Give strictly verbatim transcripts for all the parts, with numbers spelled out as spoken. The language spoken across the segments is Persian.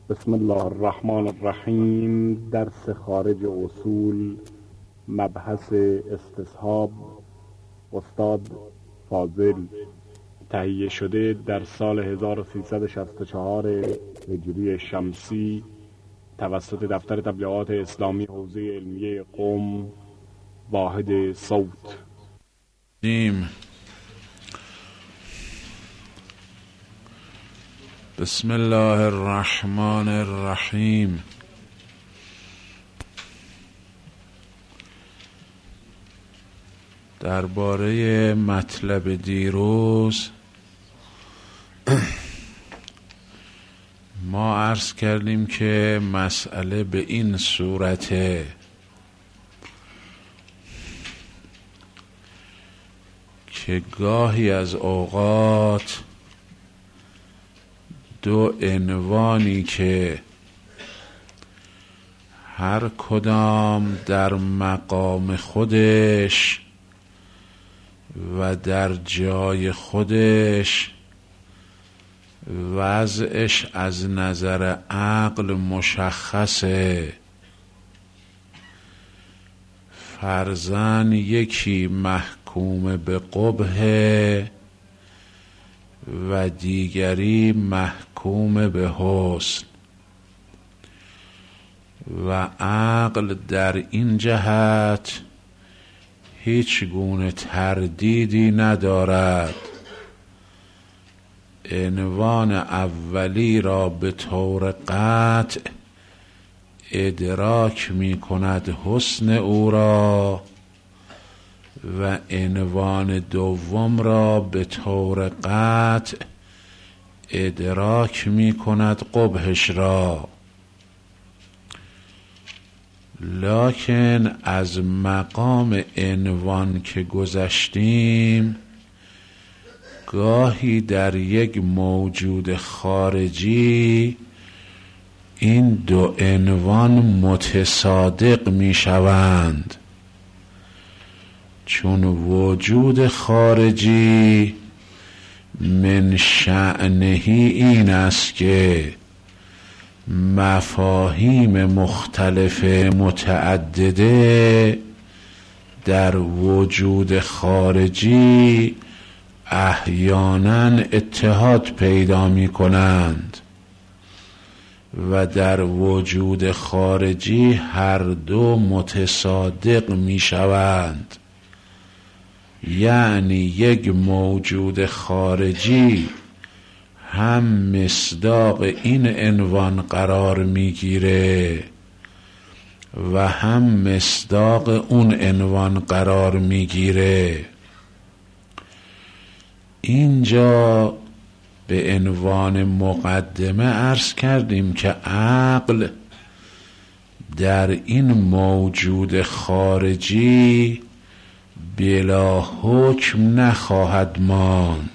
بسم الله الرحمن الرحیم. درس خارج اصول، مبحث استصحاب، استاد فاضل. تهیه شده در سال هزار و سیصد و شصت و چهار هجری شمسی توسط دفتر تبلیغات اسلامی حوزه علمیه قم، واحد صوت. دیم. بسم الله الرحمن الرحیم. درباره مطلب دیروز ما عرض کردیم که مسئله به این صورته که گاهی از اوقات دو عنوانی که هر کدام در مقام خودش و در جای خودش وضعش از نظر عقل مشخصه. فرضاً یکی محکوم به قبح و دیگری محکوم به حسن، و عقل در این جهت هیچ گونه تردیدی ندارد. عنوان اولی را به طور قطع ادراک می کند حسن او را، و عنوان دوم را به طور قطع ادراک می کند قبحش را. لکن از مقام عنوان که گذشتیم، گاهی در یک موجود خارجی این دو عنوان متصادق می شوند، چون وجود خارجی من شأنهی این است که مفاهیم مختلف متعدده در وجود خارجی احیانا اتحاد پیدا می کنند و در وجود خارجی هر دو متصادق می شوند. یعنی یک موجود خارجی هم مصداق این عنوان قرار میگیره و هم مصداق اون عنوان قرار میگیره. اینجا به عنوان مقدمه عرض کردیم که عقل در این موجود خارجی بلا حکم نخواهد ماند،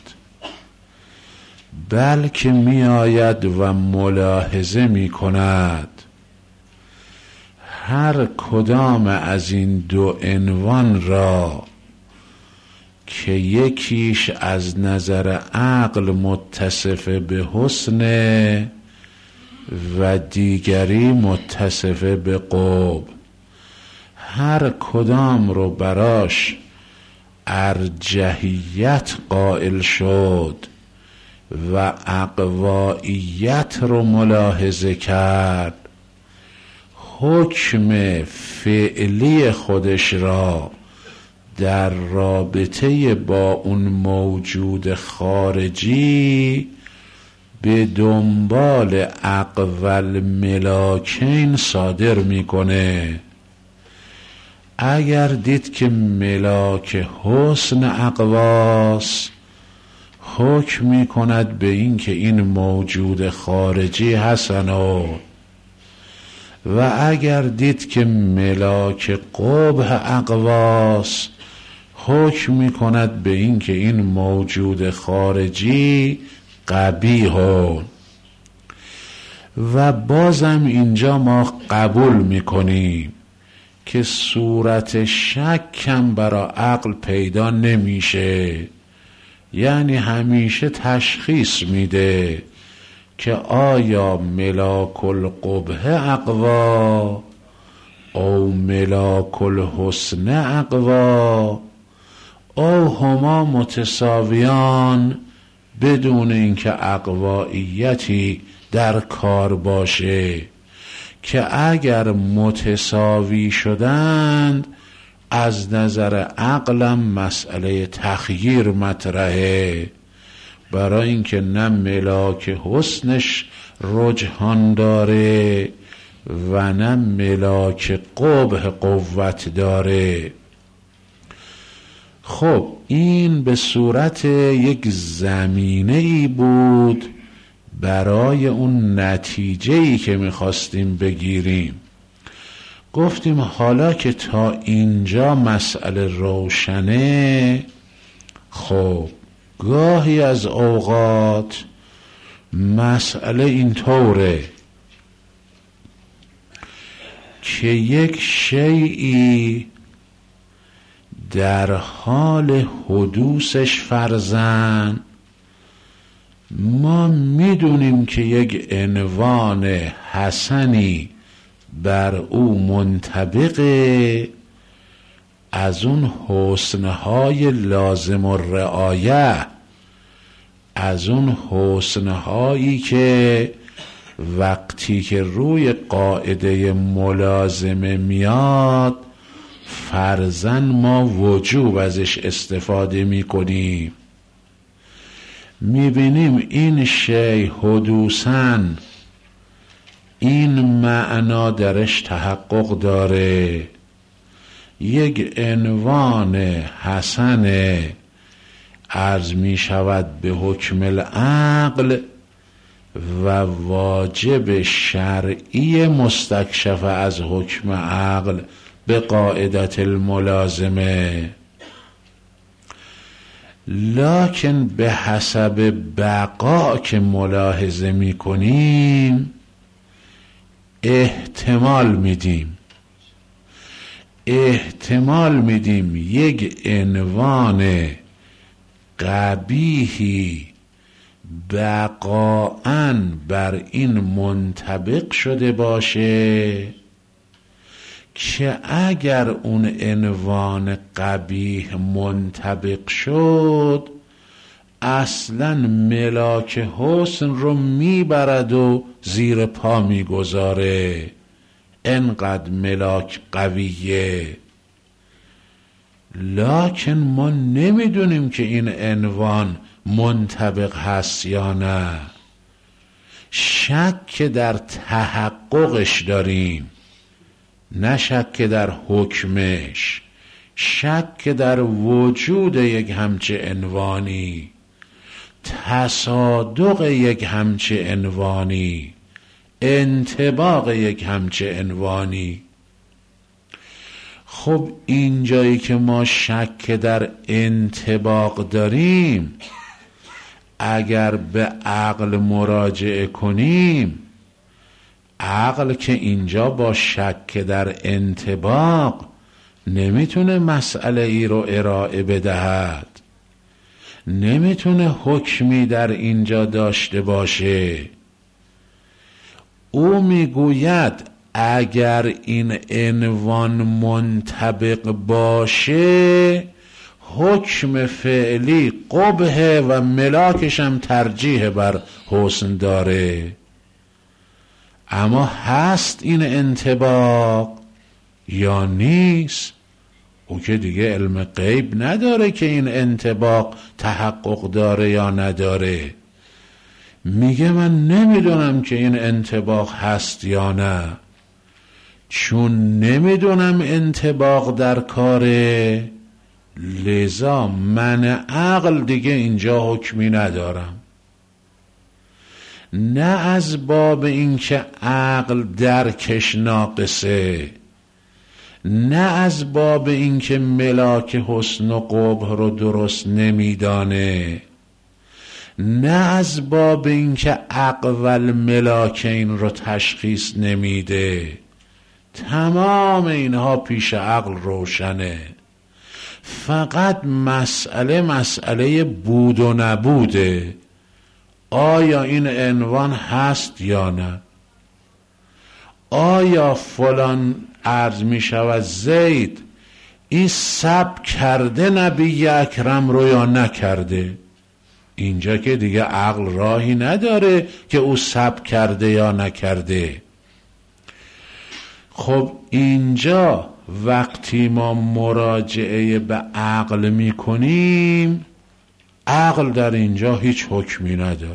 بلکه می آید و ملاحظه می کند هر کدام از این دو عنوان را که یکیش از نظر عقل متصف به حسن و دیگری متصف به قبح، هر کدام رو براش ارجحیت قائل شد و اقوائیت رو ملاحظه کرد، حکم فعلی خودش را در رابطه با اون موجود خارجی به دنبال اقوال ملاکین صادر میکنه. اگر دید که ملاک حسن اقواس، حکم می کند به این که این موجود خارجی حسنه، و اگر دید که ملاک قبح اقواس، حکم می کند به این که این موجود خارجی قبیح. و بازم اینجا ما قبول می کنیم که صورت شک هم برای عقل پیدا نمیشه، یعنی همیشه تشخیص میده که آیا ملاک القبح اقوا او ملاک الحسن اقوا او هما متساویان بدون اینکه اقواییتی در کار باشه، که اگر متساوی شدند از نظر عقلم مسئله تخییر مطرحه، برای اینکه نه ملاک حسنش رجحان داره و نه ملاک قبح قوت داره. خب این به صورت یک زمینه ای بود برای اون نتیجه‌ای که میخواستیم بگیریم. گفتیم حالا که تا اینجا مسئله روشنه، خب گاهی از اوقات مسئله اینطوره که یک شیئی در حال حدوثش فرضاً ما میدونیم که یک عنوان حسنی بر او منطبقه، از اون حسنهای لازم الرعایه، از اون حسنهایی که وقتی که روی قاعده ملازمه میاد فرضاً ما وجوب ازش استفاده میکنیم. میبینیم این شی حدوثاً این معنا درش تحقق داره، یک عنوان حسن عرض می شود به حکم العقل و واجب شرعی مستکشف از حکم عقل به قاعدت الملازمه، لکن به حسب بقا که ملاحظه می کنیم احتمال میدیم احتمال میدیم یک عنوان قبیحی بقاءً بر این منطبق شده باشه که اگر اون عنوان قبیح منطبق شد اصلاً ملاک حسن رو میبرد و زیر پا میگذاره، انقدر ملاک قویه. لکن ما نمیدونیم که این عنوان منطبق هست یا نه، شک در تحققش داریم، نه شک در حکمش، شک در وجود یک همچه عنوانی، تصادق یک همچه عنوانی، انطباق یک همچه عنوانی. خب اینجایی که ما شک در انطباق داریم اگر به عقل مراجعه کنیم، عقل که اینجا با شک در انطباق نمیتونه مسئله ای رو ارائه بدهد، نمیتونه حکمی در اینجا داشته باشه. او میگوید اگر این عنوان منطبق باشه حکم فعلی قبح و ملاکش هم ترجیح بر حسن داره، اما هست این انطباق یا نیست؟ او که دیگه علم غیب نداره که این انطباق تحقق داره یا نداره. میگه من نمیدونم که این انطباق هست یا نه، چون نمیدونم انطباق در کاره لذا من عقل دیگه اینجا حکمی ندارم، نه از باب اینکه عقل درکش ناقصه، نه از باب اینکه ملاک حسن و قبح رو درست نمیدانه، نه از باب اینکه اقول ملاکین رو تشخیص نمیده. تمام اینها پیش عقل روشنه، فقط مسئله مسئله بود و نبوده. آیا این عنوان هست یا نه؟ آیا فلان عرض می شود زید این سب کرده نبی اکرم رو یا نکرده؟ اینجا که دیگه عقل راهی نداره که او سب کرده یا نکرده. خب اینجا وقتی ما مراجعه به عقل می کنیم، عقل در اینجا هیچ حکمی نداره.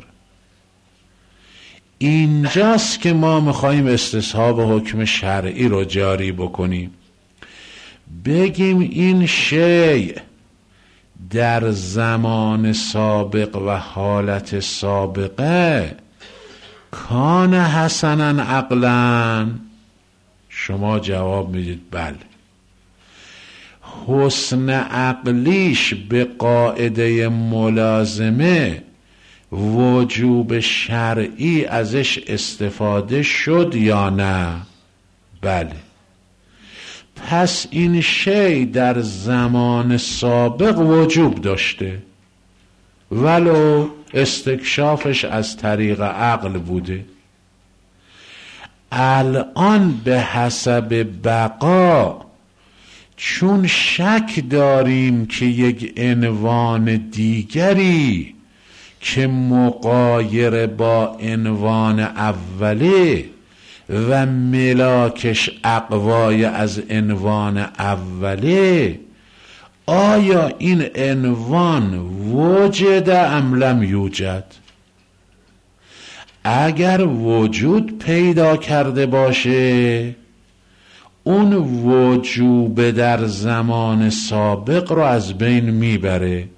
اینجاست که ما میخواییم استصحاب حکم شرعی رو جاری بکنیم، بگیم این شیء در زمان سابق و حالت سابقه کان حسنا عقلا. شما جواب میدید بله. حسن عقلیش به قاعده ملازمه وجوب شرعی ازش استفاده شد یا نه؟ بله. پس این شی در زمان سابق وجوب داشته ولو استکشافش از طریق عقل بوده. الان به حسب بقا چون شک داریم که یک عنوان دیگری که مغایر با عنوان اوله و ملاکش اقوای از عنوان اوله، آیا این عنوان وجد ام لم یوجد؟ اگر وجود پیدا کرده باشه اون وجوب در زمان سابق رو از بین میبره.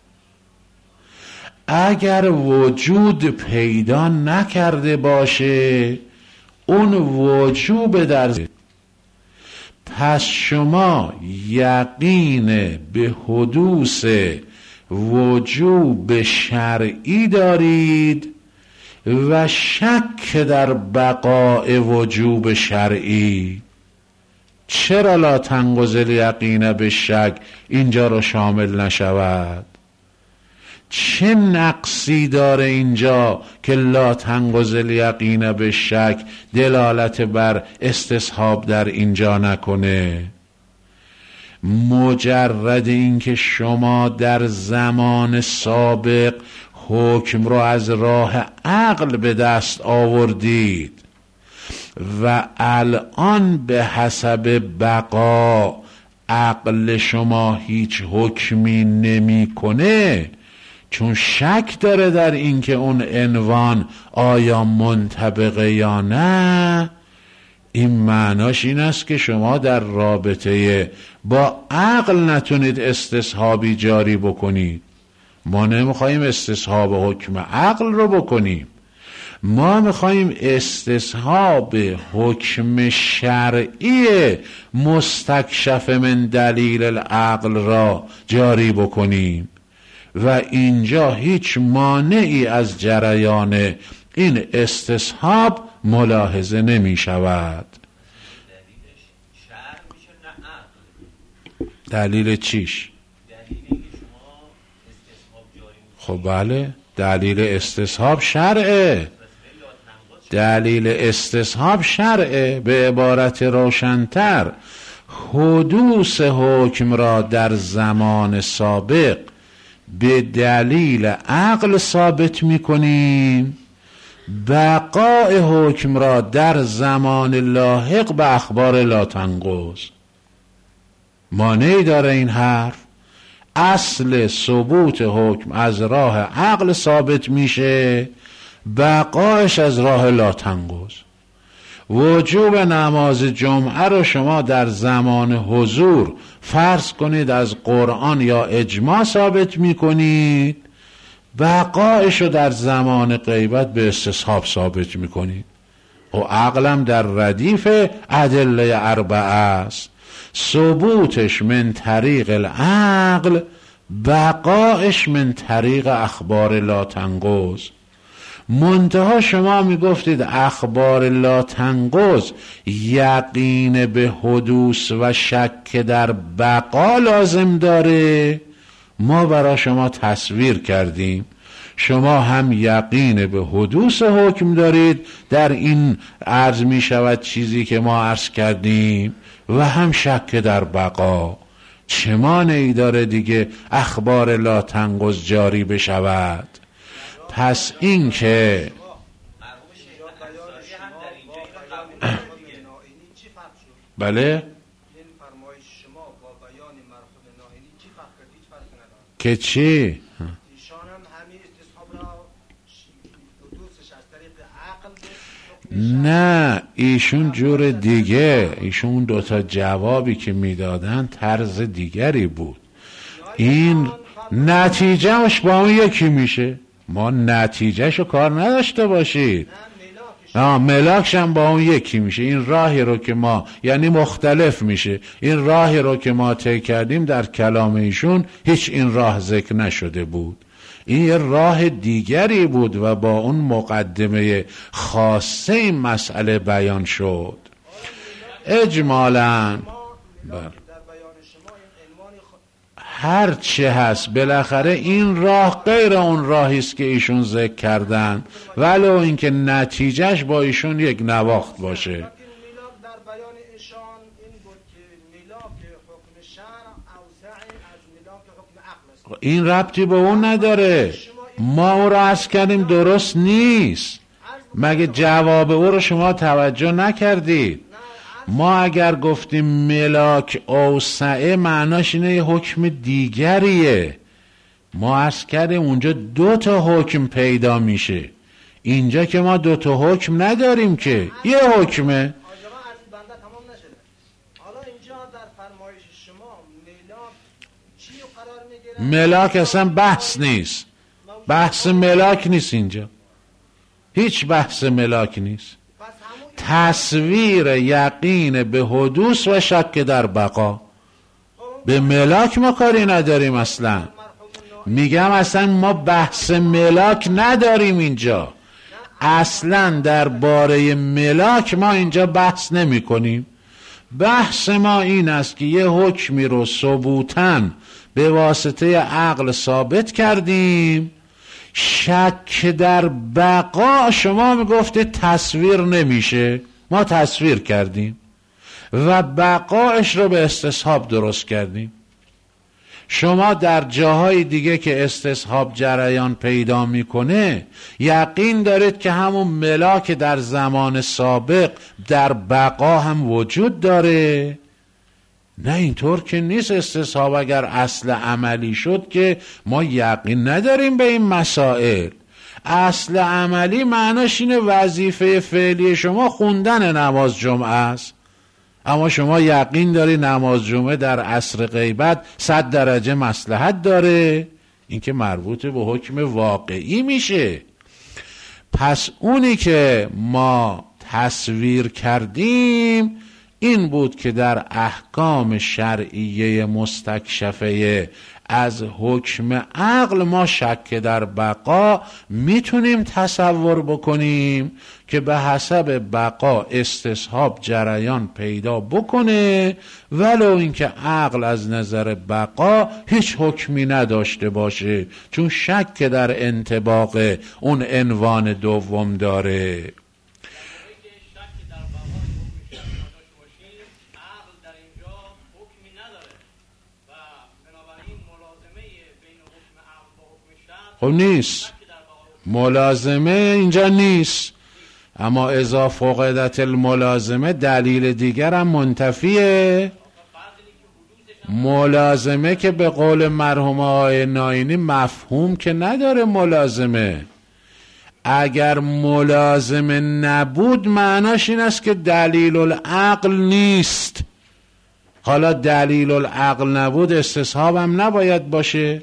اگر وجود پیدا نکرده باشه اون وجوب در زمان. پس شما یقین به حدوث وجوب شرعی دارید و شک در بقاء وجوب شرعی. چرا لا تنقض الیقین به شک اینجا رو شامل نشود؟ چه نقصی داره اینجا که لا تنقض الیقین به شک دلالت بر استصحاب در اینجا نکنه؟ مجرد این که شما در زمان سابق حکم رو از راه عقل به دست آوردید و الان به حسب بقا عقل شما هیچ حکمی نمی کنه، چون شک داره در این که اون عنوان آیا منطبقه یا نه، این معناش این است که شما در رابطه با عقل نتونید استصحابی جاری بکنید. ما نمیخواییم استصحاب حکم عقل رو بکنیم، ما میخواییم استصحاب حکم شرعی مستکشف من دلیل العقل را جاری بکنیم و اینجا هیچ مانعی از جریان این استصحاب ملاحظه نمی شود. دلیل چیش؟ خب بله، دلیل استصحاب شرعه. دلیل استصحاب شرعه. به عبارت روشن‌تر، حدوث حکم را در زمان سابق به دلیل عقل ثابت می‌کنیم، بقای حکم را در زمان لاحق به اخبار لا تنقض. مانعی داره این حرف؟ اصل ثبوت حکم از راه عقل ثابت میشه، بقایش از راه لا تنقض. وجوب نماز جمعه رو شما در زمان حضور فرض کنید از قرآن یا اجماع ثابت میکنید، بقایش رو در زمان غیبت به استصحاب ثابت میکنید. و عقلم در ردیف ادله اربعه است، ثبوتش من طریق العقل، بقایش من طریق اخبار لا تنقض. منتها شما میگفتید اخبار لا تنقض یقین به حدوث و شک در بقا لازم داره. ما برای شما تصویر کردیم شما هم یقین به حدوث حکم دارید، در این عرض می شود چیزی که ما عرض کردیم، و هم شک در بقا. چه مانعی داره دیگه اخبار لا تنقض جاری بشود؟ پس این که بله که چی؟ نه ایشون جور دیگه، ایشون دوتا جوابی که میدادن طرز دیگری بود. این نتیجهش با اون یکی میشه. ما نتیجهشو کار نداشته باشید. آه ملاکش هم با اون یکی میشه. این راهی رو که ما یعنی مختلف میشه. این راهی رو که ما طی کردیم در کلام ایشون هیچ این راه ذکر نشده بود. این یه راه دیگری بود و با اون مقدمه خاصه این مسئله بیان شد. اجمالاً هر چه هست بالاخره این راه غیر اون راهی است که ایشون ذکر کردن، ولو اینکه نتیجهش با ایشون یک نواخت باشه. این ربطی به اون نداره. ما او را عرض کردیم درست نیست. مگه جواب او رو شما توجه نکردید؟ ما اگر گفتیم ملاک اوسعه معناش اینه یه حکم دیگریه. ما عرض کردیم اونجا دو تا حکم پیدا میشه. اینجا که ما دو تا حکم نداریم که یه حکمه. ملاک اصلا بحث نیست. بحث ملاک نیست اینجا. هیچ بحث ملاک نیست. تصویر یقین به حدوث و شک در بقا. به ملاک ما کاری نداریم اصلا. میگم اصلا ما بحث ملاک نداریم اینجا. اصلا درباره ملاک ما اینجا بحث نمی کنیم. بحث ما این است که یه حکمی رو ثبوتاً به واسطه عقل ثابت کردیم. شک در بقا شما میگفته تصویر نمیشه، ما تصویر کردیم و بقایش رو به استصحاب درست کردیم. شما در جاهای دیگه که استصحاب جریان پیدا میکنه یقین دارید که همون ملاک در زمان سابق در بقا هم وجود داره. نه اینطور که نیست. استصحاب اگر اصل عملی شد که ما یقین نداریم به این مسائل. اصل عملی معناش اینه وظیفه فعلی شما خوندن نماز جمعه است، اما شما یقین داری نماز جمعه در عصر غیبت صد درجه مصلحت داره. این که مربوط به حکم واقعی میشه. پس اونی که ما تصویر کردیم این بود که در احکام شرعیه مستکشفه از حکم عقل ما شک در بقا میتونیم تصور بکنیم که به حسب بقا استصحاب جریان پیدا بکنه، ولو اینکه عقل از نظر بقا هیچ حکمی نداشته باشه، چون شک در انطباق اون عنوان دوم داره. خب نیست، ملازمه اینجا نیست. اما اذا فقدت الملازمه دلیل دیگر هم منتفیه. ملازمه که به قول مرحوم آقای ناینی مفهوم که نداره. ملازمه اگر ملازمه نبود معناش این است که دلیل العقل نیست. حالا دلیل العقل نبود استصحاب هم نباید باشه.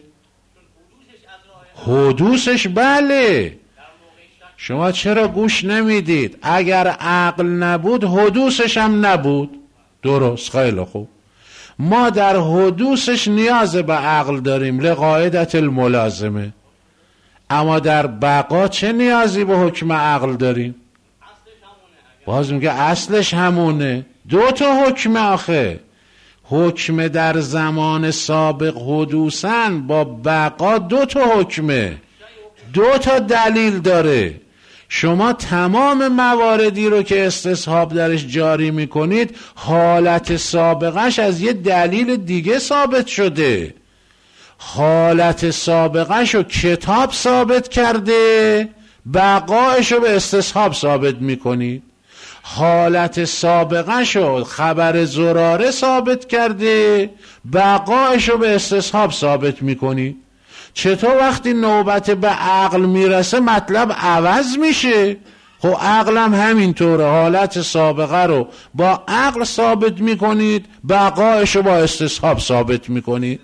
حدوثش بله. شما چرا گوش نمیدید؟ اگر عقل نبود حدوثش هم نبود. درست، خیلی خوب. ما در حدوثش نیاز به عقل داریم لقاعدت الملازمه، اما در بقا چه نیازی به حکم عقل داریم؟ باز میگه اصلش همونه. دو تا حکم آخه، حکم در زمان سابق حدوثاً با بقا دو تا حکمه. دو تا دلیل داره. شما تمام مواردی رو که استصحاب درش جاری میکنید حالت سابقش از یه دلیل دیگه ثابت شده. حالت سابقش رو کتاب ثابت کرده، بقایش رو به استصحاب ثابت میکنید. حالت سابقش رو خبر زراره ثابت کرده، بقایش رو به استصحاب ثابت میکنید. چطور وقتی نوبت به عقل میرسه مطلب عوض میشه؟ خب عقلم همینطوره، حالت سابقه رو با عقل ثابت میکنید، بقایش رو با استصحاب ثابت میکنید.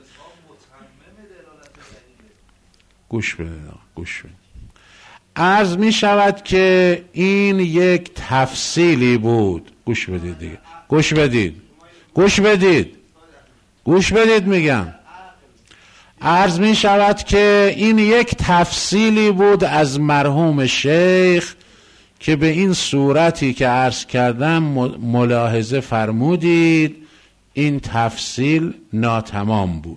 گوش بدید گوش بدید عرض می شود که این یک تفصیلی بود. گوش بدید دیگه گوش بدید گوش بدید گوش بدید میگم عرض می شود که این یک تفصیلی بود از مرحوم شیخ که به این صورتی که عرض کردم ملاحظه فرمودید این تفصیل ناتمام بود.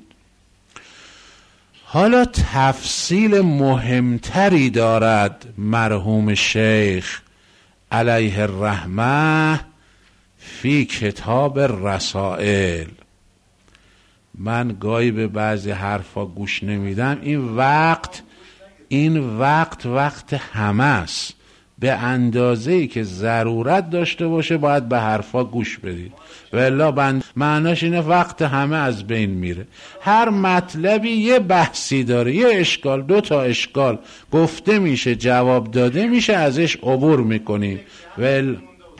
حالا تفصیل مهمتری دارد مرحوم شیخ علیه الرحمه فی کتاب رسائل. من گاهی به بعضی حرفا گوش نمیدم. این وقت این وقت وقت همه است. به اندازه‌ای که ضرورت داشته باشه باید به حرفا گوش بدید، والا بند معناش اینه وقت همه از بین میره. هر مطلبی یه بحثی داره، یه اشکال، دو تا اشکال گفته میشه، جواب داده میشه، ازش عبور میکنیم. ول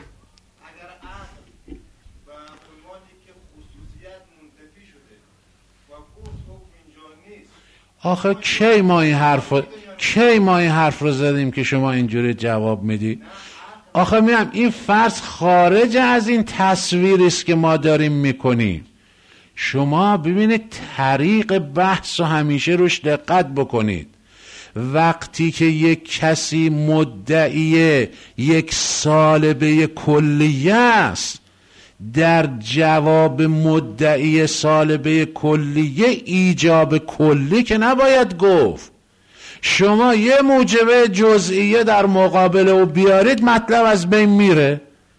آخه کی ما این حرف کی ما این حرف رو زدیم که شما اینجوری جواب میدی؟ آخه میگم این فرض خارج از این تصویری است که ما داریم میکنیم. شما ببینید طریق بحث رو همیشه روش دقت بکنید. وقتی که یک کسی مدعی یک سالبه کلیه است، در جواب مدعی سالبه کلیه ایجاب کلی که نباید گفت. شما یه موجبه جزئیه در مقابل او بیارید مطلب از بین میره.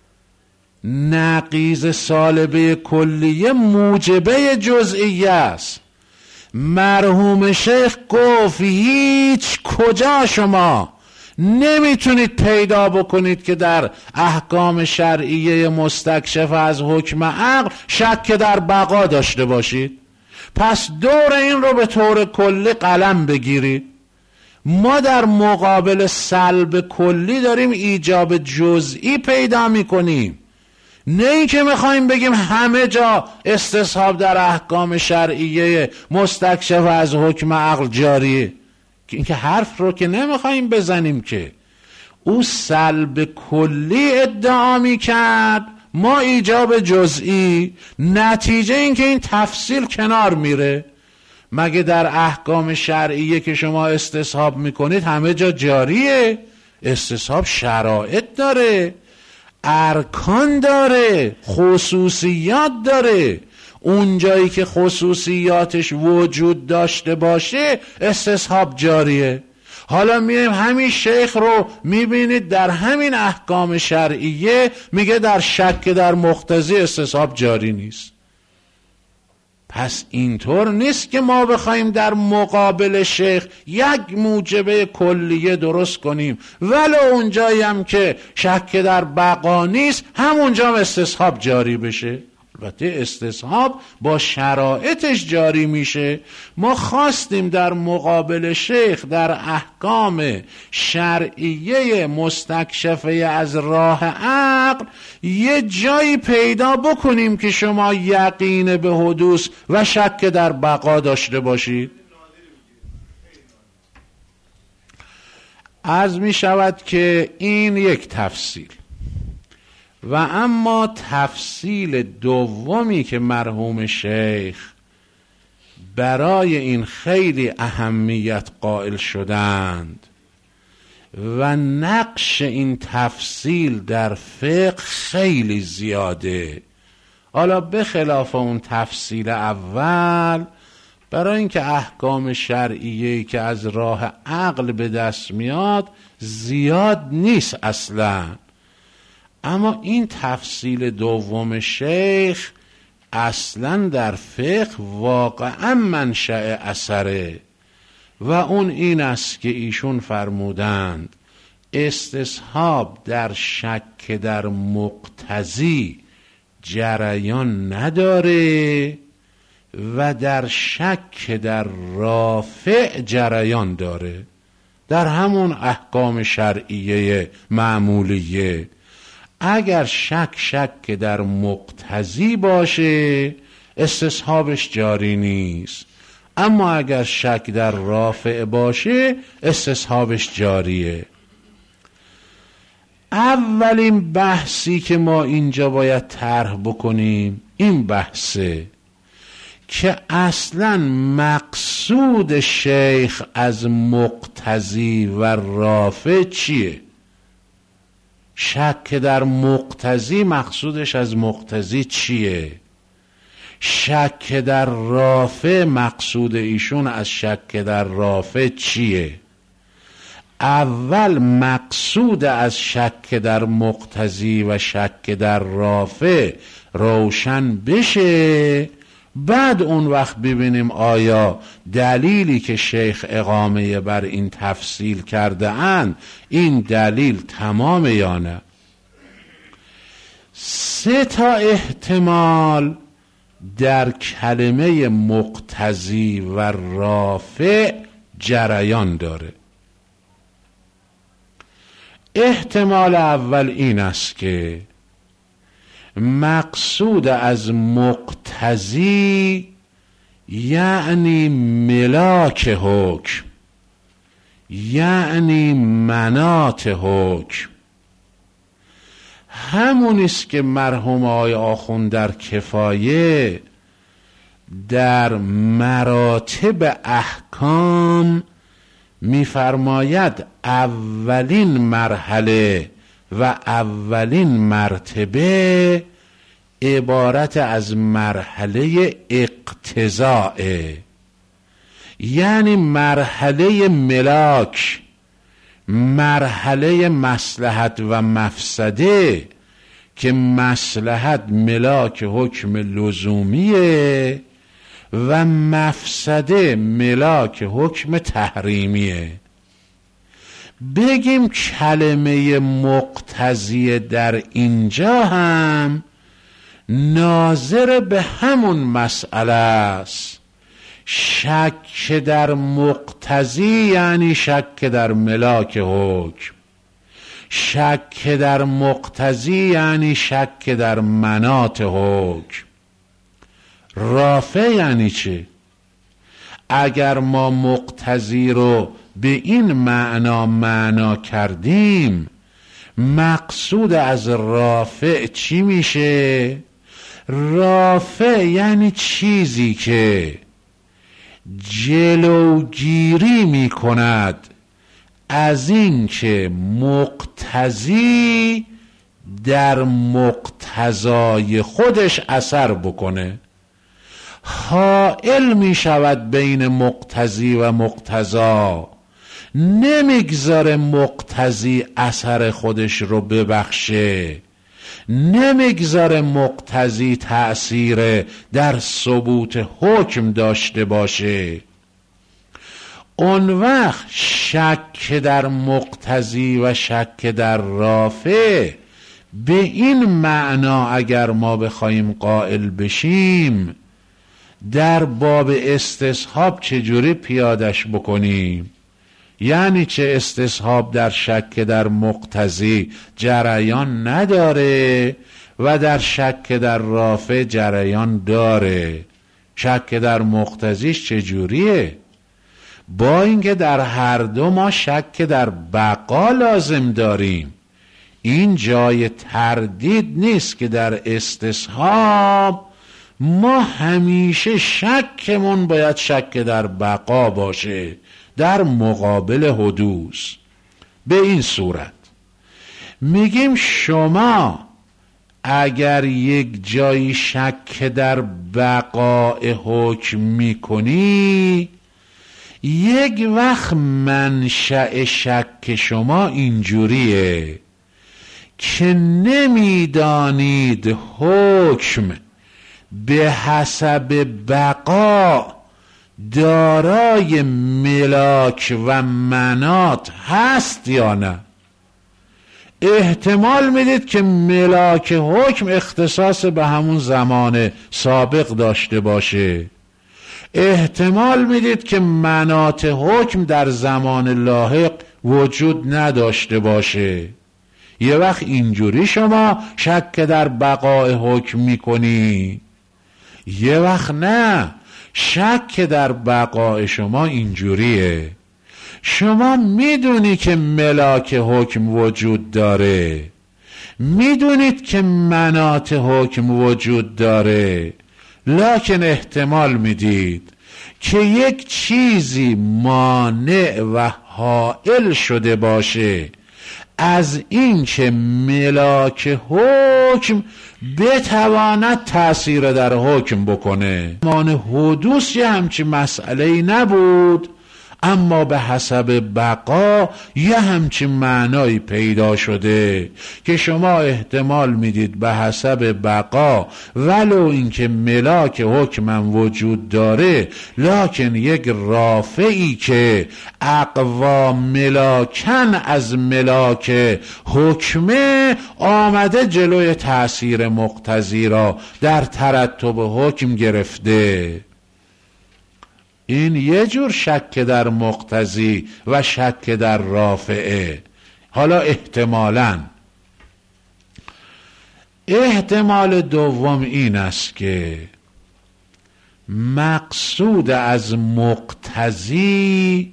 نقیض سالبه کلیه موجبه جزئیه است. مرحوم شیخ گفت هیچ کجا شما نمیتونید پیدا بکنید که در احکام شرعیه مستکشف از حکم عقل شک در بقا داشته باشید. پس دور این رو به طور کلی قلم بگیرید. ما در مقابل سلب کلی داریم ایجاب جزئی پیدا میکنیم، نه این که میخوایم بگیم همه جا استصحاب در احکام شرعیه مستکشف از حکم عقل جاریه. این که حرف رو که نمیخوایم بزنیم که. او سلب کلی ادعا میکرد، ما ایجاب جزئی. نتیجه این که این تفصیل کنار میره. مگه در احکام شرعیه که شما استصحاب میکنید همه جا جاریه؟ استصحاب شرایط داره، ارکان داره، خصوصیات داره. اون جایی که خصوصیاتش وجود داشته باشه استصحاب جاریه. حالا میریم همین شیخ رو میبینید در همین احکام شرعیه میگه در شک در مقتضی استصحاب جاری نیست. پس اینطور نیست که ما بخوایم در مقابل شیخ یک موجبه کلیه درست کنیم ولو اونجایی هم که شک در بقا نیست همونجا هم استصحاب جاری بشه. البته استصحاب با شرایطش جاری میشه. ما خواستیم در مقابل شیخ در احکام شرعیه مستکشفه از راه عقل یه جایی پیدا بکنیم که شما یقین به حدوث و شک در بقا داشته باشید. عرض می شود که این یک تفصیل. و اما تفصیل دومی که مرحوم شیخ برای این خیلی اهمیت قائل شدند و نقش این تفصیل در فقه خیلی زیاده. حالا به خلاف اون تفصیل اول برای اینکه احکام شرعیه‌ای که از راه عقل به دست میاد زیاد نیست اصلا. اما این تفصیل دوم شیخ اصلا در فقه واقعا منشأ اثره و اون این است که ایشون فرمودند استصحاب در شک در مقتضی جریان نداره و در شک در رافع جریان داره. در همون احکام شرعیه معمولیه اگر شک شک در مقتضی باشه استصحابش جاری نیست، اما اگر شک در رافع باشه استصحابش جاریه. اولین بحثی که ما اینجا باید طرح بکنیم این بحثه که اصلا مقصود شیخ از مقتضی و رافع چیه؟ شک در مقتضی مقصودش از مقتضی چیه؟ شک در رافع مقصود ایشون از شک در رافع چیه؟ اول مقصود از شک در مقتضی و شک در رافع روشن بشه، بعد اون وقت ببینیم آیا دلیلی که شیخ اقامه بر این تفصیل کرده اند این دلیل تمام یا نه. سه تا احتمال در کلمه مقتضی و رافع جریان داره. احتمال اول این است که مقصود از مقتضی یعنی ملاک حکم، یعنی مناط حکم، همونیست که مرحوم آقای آخوند در کفایه در مراتب احکام میفرماید اولین مرحله و اولین مرتبه عبارت از مرحله اقتضاء، یعنی مرحله ملاک، مرحله مصلحت و مفسده که مصلحت ملاک حکم لزومیه و مفسده ملاک حکم تحریمیه. بگیم کلمه مقتضی در اینجا هم ناظر به همون مسئله است. شک در مقتضی یعنی شک در ملاک حکم، شک در مقتضی یعنی شک در مناط حکم. رافع یعنی چه؟ اگر ما مقتضی رو به این معنا معنا کردیم مقصود از رافع چی میشه؟ رافع یعنی چیزی که جلوگیری میکند از این که مقتضی در مقتضای خودش اثر بکنه، حائل می شود بین مقتضی و مقتضا، نمیگذاره مقتضی اثر خودش رو ببخشه، نمیگذاره مقتضی تأثیر در ثبوت حکم داشته باشه. اون وقت شک در مقتضی و شک در رافع به این معنا اگر ما بخوایم قائل بشیم در باب استصحاب چجوری پیادش بکنیم؟ یعنی چه استصحاب در شک در مقتضی جریان نداره و در شک در رافع جریان داره. شک در مقتضیش چجوریه؟ با اینکه در هر دو ما شک در بقا لازم داریم، این جای تردید نیست که در استصحاب ما همیشه شکمون باید شک در بقا باشه در مقابل حدوث. به این صورت میگیم شما اگر یک جایی شک در بقای حکم میکنی، یک وقت منشأ شک شما اینجوریه که نمیدانید حکم به حسب بقا دارای ملاک و منات هست یا نه. احتمال میدید که ملاک حکم اختصاص به همون زمان سابق داشته باشه، احتمال میدید که منات حکم در زمان لاحق وجود نداشته باشه. یه وقت اینجوری شما شک در بقای حکم میکنی، یه وقت نه، شک در بقای شما اینجوریه شما میدونی که ملاک حکم وجود داره، میدونید که منات حکم وجود داره، لکن احتمال میدید که یک چیزی مانع و حائل شده باشه از این که ملاک حکم بتواند تأثیر در حکم بکنه. مان حدوث یه همچی مسئله‌ای نبود، اما به حسب بقا یه همچین معنایی پیدا شده که شما احتمال میدید به حسب بقا ولو اینکه ملاک حکمم وجود داره، لکن یک رافعی که اقوا ملاکن از ملاک حکمه آمده جلوی تأثیر مقتضی را در ترتب حکم گرفته. این یه جور شک در مقتضی و شک در رافعه. حالا احتمالاً احتمال دوم این است که مقصود از مقتضی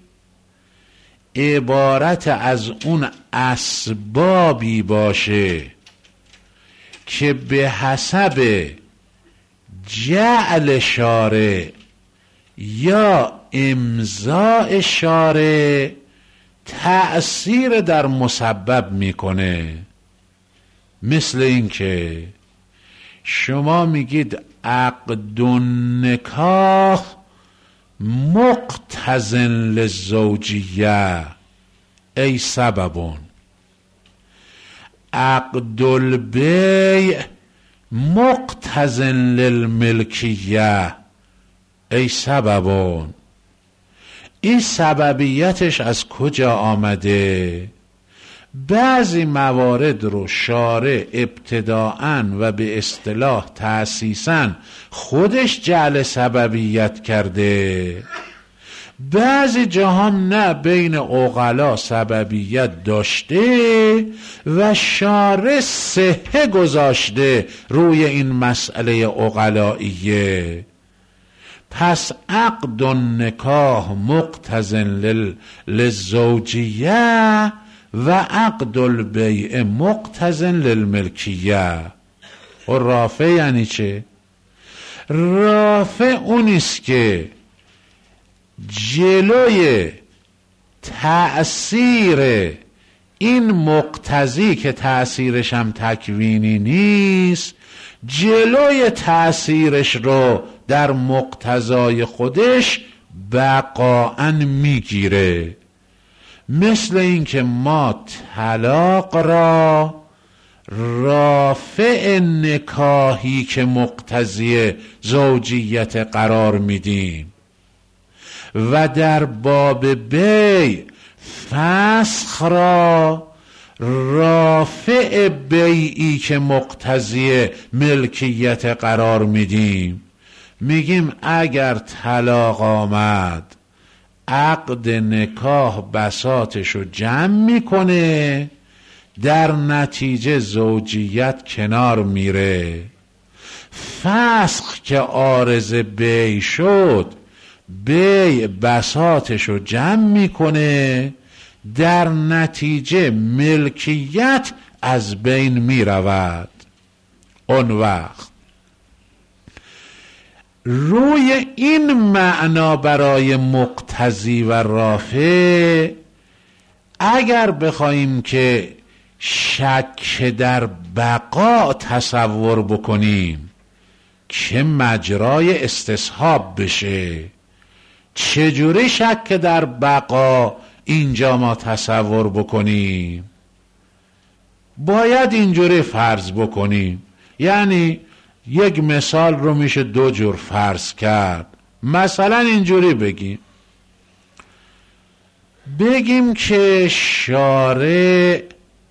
عبارت از اون اسبابی باشه که به حسب جعل شارع یا امضاء شارع تأثیر در مسبب میکنه. مثل این که شما میگید عقد النکاح مقتضن للزوجیه ای سببون، عقد البیع مقتضن للملکیه ای سببون. این سببیتش از کجا آمده؟ بعضی موارد رو شارع ابتداءً و به اصطلاح تأسیساً خودش جعل سببیت کرده، بعضی جاها نه، بین عقلا سببیت داشته و شارع صحه گذاشته روی این مسئله عقلائیه. پس عقد النکاح مقتضن للزوجیه و عقد البیع مقتضن للملکیه. و رافع یعنی چه؟ رافع اونیست که جلوی تأثیر این مقتضی که تأثیرش هم تکوینی نیست، جلوی تأثیرش رو در مقتضای خودش بقاءً میگیره. مثل این که ما طلاق را رافع نکاحی که مقتضی زوجیت قرار میدیم و در باب بیع فسخ را رافع بیعی که مقتضی ملکیت قرار میدیم. میگیم اگر طلاق آمد عقد نکاح بساطشو جمع میکنه، در نتیجه زوجیت کنار میره. فسخ که عارض بیع شد، بیع بساطشو جمع میکنه، در نتیجه ملکیت از بین میرود. اون وقت روی این معنا برای مقتضی و رافع اگر بخوایم که شک در بقا تصور بکنیم که مجرای استصحاب بشه. چجوری شک در بقا اینجا ما تصور بکنیم؟ باید اینجوری فرض بکنیم، یعنی یک مثال رو میشه دو جور فرض کرد. مثلا اینجوری بگیم بگیم که شارع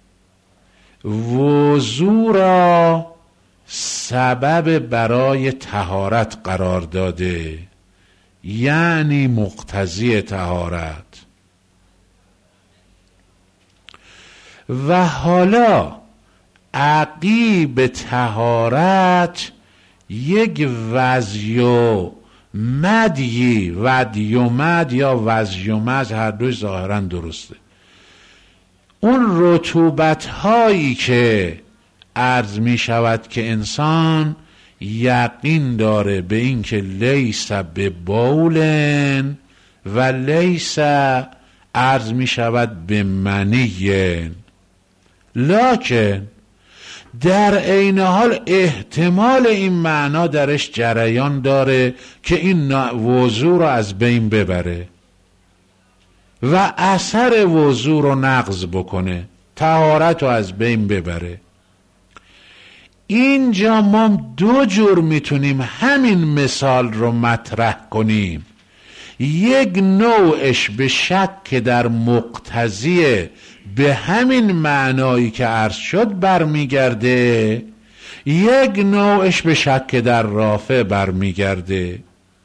وضو را سبب برای طهارت قرار داده، یعنی مقتضی طهارت. و حالا عقیب طهارت یک وضی و مدی، ودی و مد یا وضی و مد هر دوی ظاهرا درسته، اون رطوبت هایی که عرض می شود که انسان یقین داره به این که لیس به بولن و لیس عرض می شود به منین، لکن در عین حال احتمال این معنا درش جریان داره که این وضو رو از بین ببره و اثر وضو رو نقض بکنه، طهارت رو از بین ببره. اینجا ما دو جور میتونیم همین مثال رو مطرح کنیم. یک نوعش به شک در مقتضی به همین معنایی که عرض شد برمیگرده، یک نوعش به شک در رافع برمیگرده.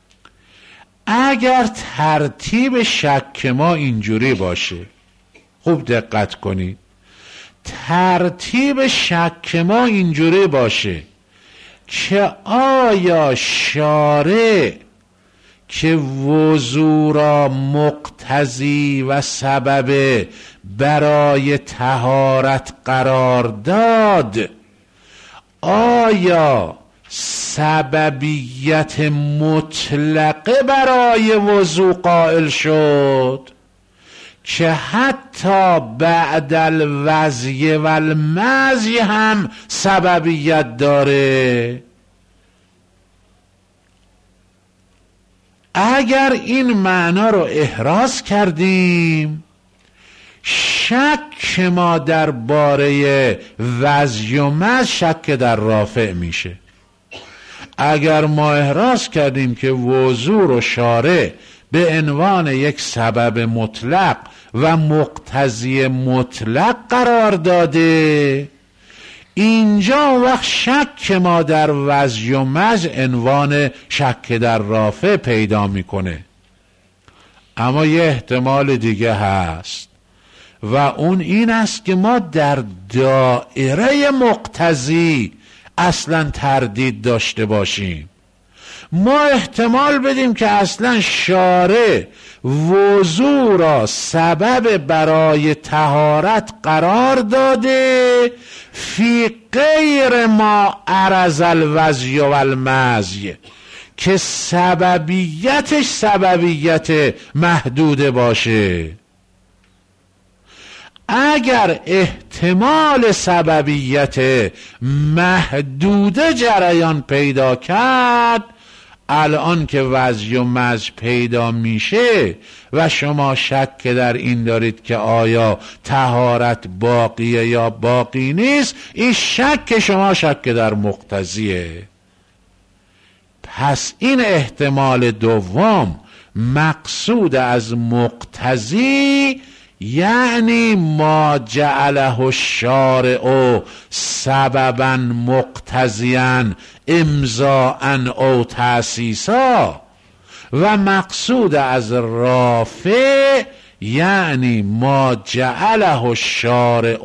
اگر ترتیب شک ما اینجوری باشه، خوب دقت کنید، ترتیب شک ما اینجوری باشه که آیا شارع که وضو را مقتضی و سبب برای طهارت قرار داد، آیا سببیت مطلقه برای وضو قائل شد که حتی بعد الوضی و المضی هم سببیت داره؟ اگر این معنا رو احراز کردیم، شک ما در باره وضی و مضی شک در رافع میشه. اگر ما احراز کردیم که وضو رو شارع به عنوان یک سبب مطلق و مقتضی مطلق قرار داده، اینجا وقت شک ما در وضی و مضی عنوان شک در رافع پیدا میکنه. اما یه احتمال دیگه هست و اون این است که ما در دایره مقتضی اصلا تردید داشته باشیم. ما احتمال بدیم که اصلا شارع وضو را سبب برای طهارت قرار داده فی غیر ما عرض الوضی و المضی، که سببیتش سببیت محدوده باشه. اگر احتمال سببیت محدوده جریان پیدا کرد، الان که وضی و مضی پیدا میشه و شما شک در این دارید که آیا طهارت باقیه یا باقی نیست، این شک شما شک در مقتضیه. پس این احتمال دوم مقصود از مقتضی یعنی ما جعله الشارع سببا مقتضیا امضاء او تأسیسا، و مقصود از رافع یعنی ما جعله الشارع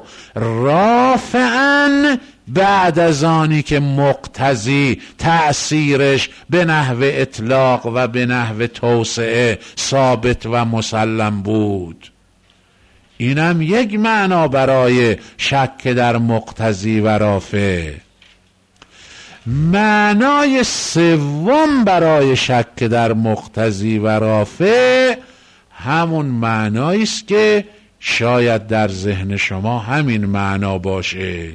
رافعا بعد از آنی که مقتضی تأثیرش به نحو اطلاق و به نحو توسعه ثابت و مسلم بود. اینم یک معنا برای شک در مقتضی و رافع. معنای سوم برای شک در مقتضی و رافع همون معنایی است که شاید در ذهن شما همین معنا باشه.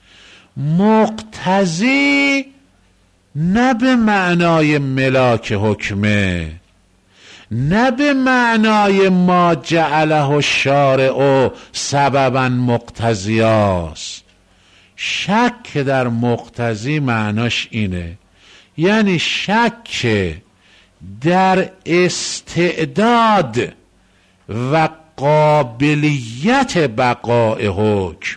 مقتضی نه به معنای ملاک حکمه، نه به معنای ما جعله الشارع سببا مقتضیاست. شک در مقتضی معناش اینه، یعنی شک در استعداد و قابلیت بقای حکم.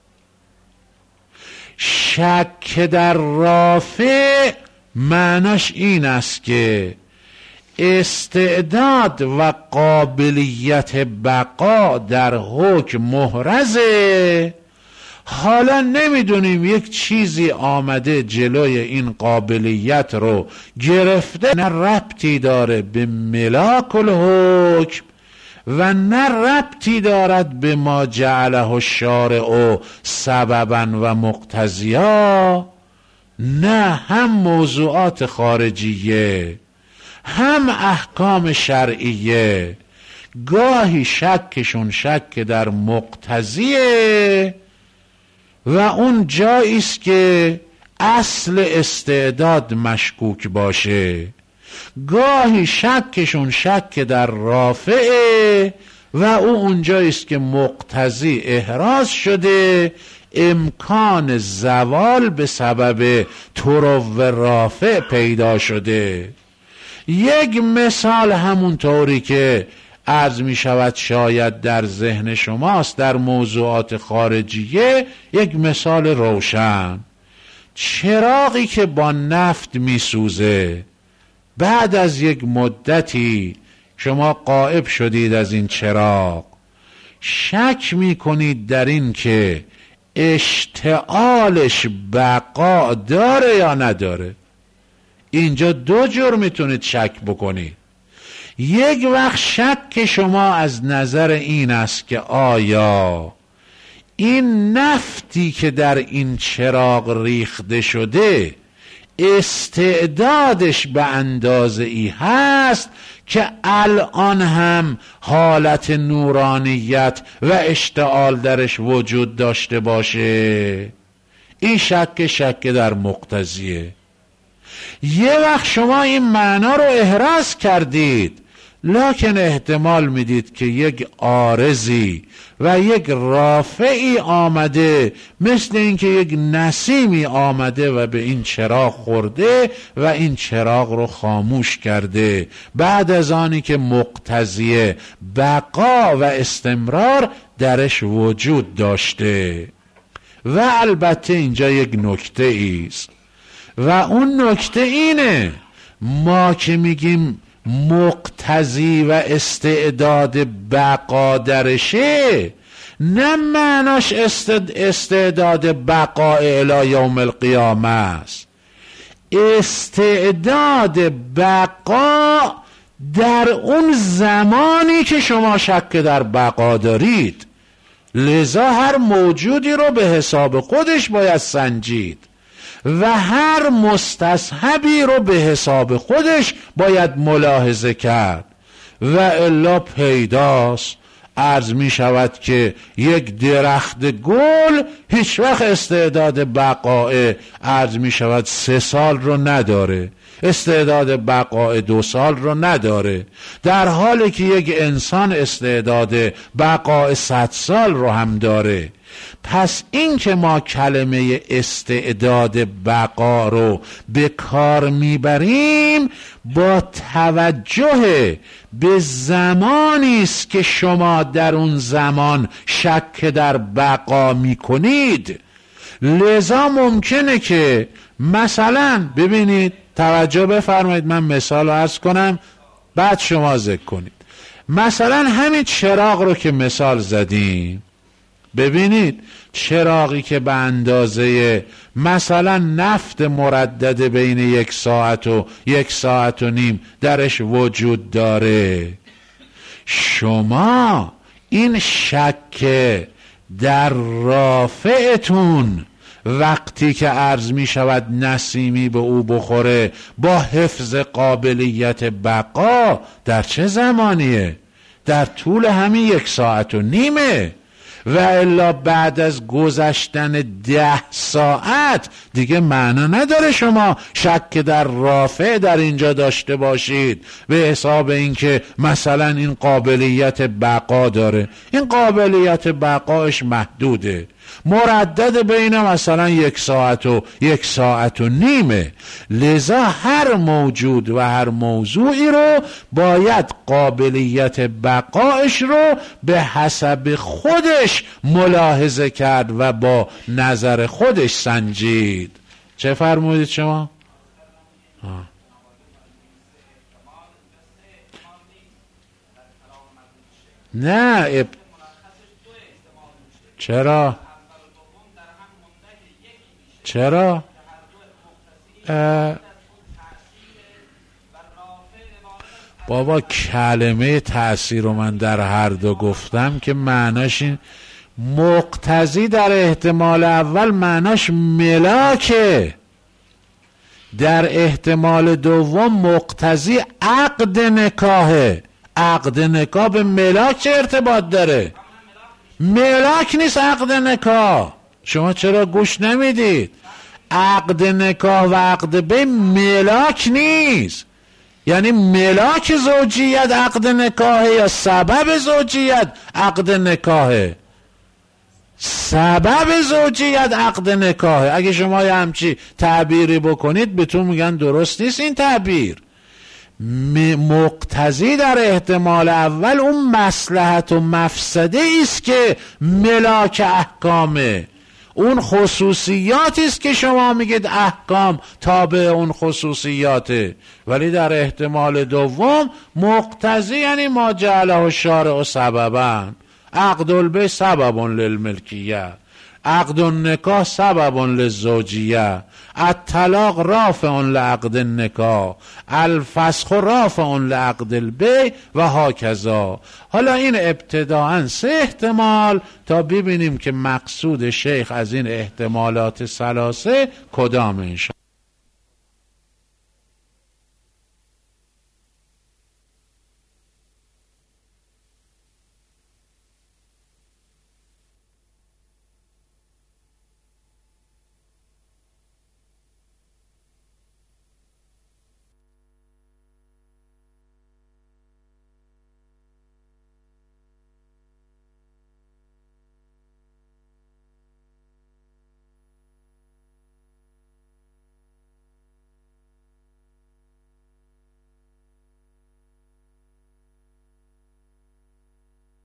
شک در رافع معناش این است که استعداد و قابلیت بقا در حکم محرزه، حالا نمیدونیم یک چیزی آمده جلوی این قابلیت رو گرفته، نه ربطی داره به ملاک الحکم و نه ربطی دارد به ما جعله الشارع سببا و مقتضیا، نه هم موضوعات خارجیه هم احکام شرعیه. گاهی شکشون شک در مقتضیه و اون جایی است که اصل استعداد مشکوک باشه، گاهی شکشون شک در رافعه و او اونجایی است که مقتضی احراز شده، امکان زوال به سبب ترو رافع پیدا شده. یک مثال همونطوری که عرض می شود شاید در ذهن شماست در موضوعات خارجیه، یک مثال روشن، چراغی که با نفت می سوزه، بعد از یک مدتی شما غائب شدید از این چراغ، شک می کنید در این که اشتعالش بقا داره یا نداره. اینجا دو جور میتونید شک بکنید. یک وقت شک شما از نظر این است که آیا این نفتی که در این چراغ ریخته شده استعدادش به اندازه ای هست که الان هم حالت نورانیت و اشتعال درش وجود داشته باشه. این شک شک در مقتضیه. یه وقت شما این معنا رو احراز کردید، لکن احتمال میدید که یک عارضی و یک رافعی آمده، مثل اینکه یک نسیمی آمده و به این چراغ خورده و این چراغ رو خاموش کرده، بعد از آنی که مقتضی بقا و استمرار درش وجود داشته. و البته اینجا یک نکته ایست و اون نکته اینه، ما که میگیم مقتضی و استعداد بقا درشه، نه معناش استعداد بقا الی یوم القیامه است. استعداد بقا در اون زمانی که شما شک در بقا دارید، لذا هر موجودی رو به حساب خودش باید سنجید و هر مستصحبی رو به حساب خودش باید ملاحظه کرد. و الا پیداست عرض می شود که یک درخت گل هیچ وقت استعداد بقای عرض می شود سه سال رو نداره، استعداد بقای دو سال رو نداره، در حالی که یک انسان استعداد بقای صد سال رو هم داره. پس این که ما کلمه استعداد بقا رو به کار میبریم با توجه به زمانی است که شما در اون زمان شک در بقا میکنید. لذا ممکنه که مثلا ببینید، توجه بفرمایید، من مثال رو عرض کنم بعد شما ذکر کنید. مثلا همین چراغ رو که مثال زدیم، ببینید چراغی که به اندازه مثلا نفت مردد بین یک ساعت و یک ساعت و نیم درش وجود داره، شما این شک در رافعتون وقتی که عرض می شود نسیمی به او بخوره با حفظ قابلیت بقا در چه زمانیه؟ در طول همین یک ساعت و نیمه، و الا بعد از گذشتن ده ساعت دیگه معنا نداره شما شک در رافع در اینجا داشته باشید به حساب اینکه مثلا این قابلیت بقا داره. این قابلیت بقاش محدوده، مردد بین مثلا یک ساعت و یک ساعت و نیمه. لذا هر موجود و هر موضوعی رو باید قابلیت بقایش رو به حسب خودش ملاحظه کرد و با نظر خودش سنجید. چه فرمودید شما؟ آه. نه اب... چرا؟ چرا؟ بابا کلمه تأثیر رو من در هر دو گفتم که معناش این مقتضی در احتمال اول معناش ملاکه، در احتمال دوم مقتضی عقد نکاهه. عقد نکاح به ملاک چه ارتباط داره؟ ملاک نیست عقد نکاح. شما چرا گوش نمیدید؟ عقد نکاح و عقد بی ملاک نیست. یعنی ملاک زوجیت عقد نکاح یا سبب زوجیت عقد نکاح؟ سبب زوجیت عقد نکاح. اگه شما یه همچی تعبیری بکنید بهتون میگن درست نیست این تعبیر. مقتضی در احتمال اول اون مصلحت و مفسده است که ملاک احکامه، اون خصوصیاتی است که شما میگید احکام تابع اون خصوصیاته. ولی در احتمال دوم مقتضی یعنی ما جعله الشارع سببا. عقد البیع سبب للملکیه، عقد النکاح سبب للزوجیه، الطلاق رافع لعقد النکاح، الفسخ رافع لعقد البیع و هاکذا. حالا این ابتداءً سه احتمال تا ببینیم که مقصود شیخ از این احتمالات ثلاثه کدام انشاء